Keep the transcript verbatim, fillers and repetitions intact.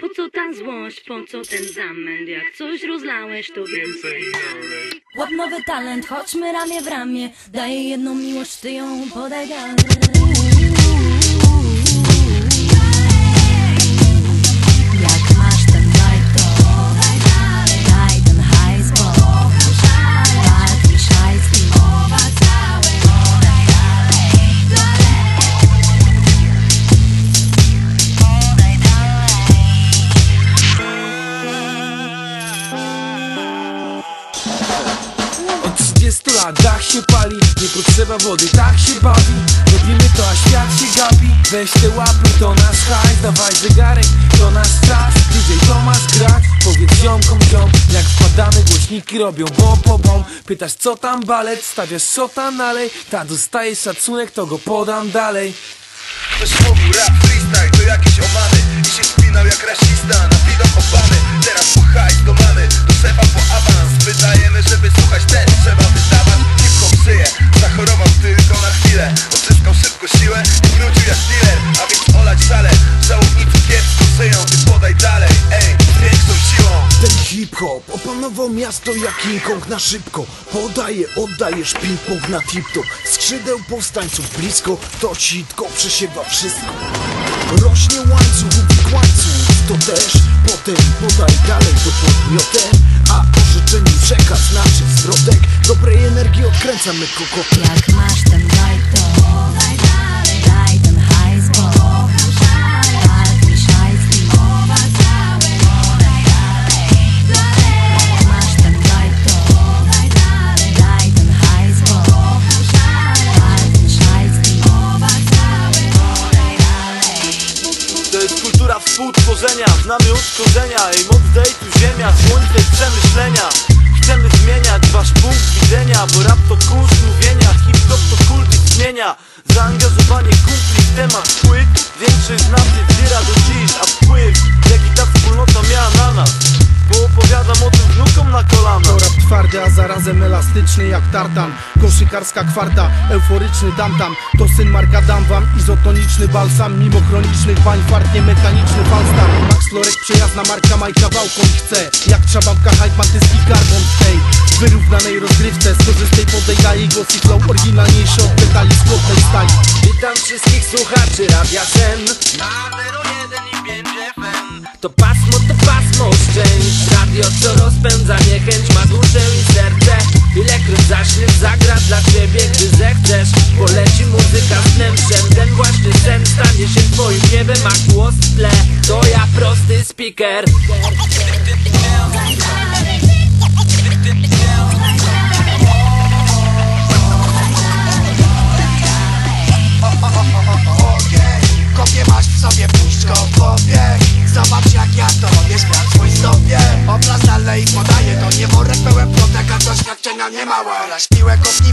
Po co ta złość, po co ten zamęt? Jak coś rozlałeś, to więcej nalej. Łap nowy talent, chodźmy ramię w ramię. Daję jedną miłość, ty ją podaj dalej. Jak masz ten vibe, to podaj dalej. Daj ten hajs, bo walki szajski. Mowa całe, podaj dalej. Podaj dalej. Od trzydziestu lat dach się pali, nie potrzeba wody, tak się bawi. Robimy to, a świat się gapi. Weź te łapy, to nasz hajs, dawaj zegarek, to nasz czas. D J Tomasz grać, powiedz ziomkom ziom. Jak wpadamy, głośniki robią bom po bom. Pytasz co tam balet, stawiasz szota nalej. Ta dostaje szacunek, to go podam dalej. Ktoś mówił rap freestyle to jakieś omamy i się spinał jak rasista na widok Obamy. Teraz po hajs do mamy, do szefa po awans. Wydajemy, żeby słuchać ten, trzeba wydawać. Hip-hop żyje, zachorował tylko na chwilę. Odzyskał szybko siłę i wrócił jak dealer. A więc olać żale, żałobnicy kiepsko żyją. Ty podaj dalej, ej, z większą siłą. Ten hip-hop opanował miasto jak King Kong na szybko. Podaje, oddajesz ping-pong na tip-top. Skrzydeł powstańców blisko, to sitko przesiewa wszystko. Rośnie łańcuch, ubik łańcuch, to też. Potem podaj dalej do podmiotem. A orzeczeniu przekaz znaczy zwrotek. Dobrej energii odkręcamy koko. Jak masz ten vibe, to podaj dalej. Daj ten hajs, bo walki szajski. Mowa całe, podaj dalej. Jak masz ten vibe, to podaj dalej. Daj ten hajs, bo walki szajski. Mowa całe, podaj dalej. To jest kultura współtworzenia, znamy od korzenia. Ej, moc dej tu ziemia, słońce przemyślenia. Chcemy zmieniać wasz punkt widzenia, bo rap to kurs mówienia, hip-hop to kult istnienia. Zaangażowanie kumpli w temat płyt, większość z nas nie zbiera do dziś, a wpływ, jaki ta wspólnota miała na nas, bo opowiadam o tym wnukom na kolana. To rap twardy, a zarazem elastyczny jak tartan. Koszykarska kwarta, euforyczny damtam. To syn Marka Damwam, izotoniczny balsam. Mimo chronicznych bań, fart nie mechaniczny falstam. Max Lorek, przyjazna marka Majka Wałkoń chce. Jak trzabawka, hype, mantyski karbon w tej wyrównanej rozgrywce. Skorzystaj, podejdaje głos i flow oryginalniejszy od detali z chłodnej stali. Witam wszystkich słuchaczy Radia Sen. Na zero jeden i pięć F M. To pasmo, to pasmo szczęść. Radio, co rozpędza niechęć, ma duszę i serce. Ilekroć zaśniesz, zagra dla ciebie, gdy zechcesz. Poleci muzyka z wnętrzem. Ten właśnie sen stanie się twoim niebem, a głos w tle to ja, prosty speaker. Kopie masz w sobie, puść go w pobieg. Zobacz jak ja to robię, świat swój stopie. Obraz dalej podaje, to nie worek pełen plotek, a doświadczenia nie małe. Raz piłek od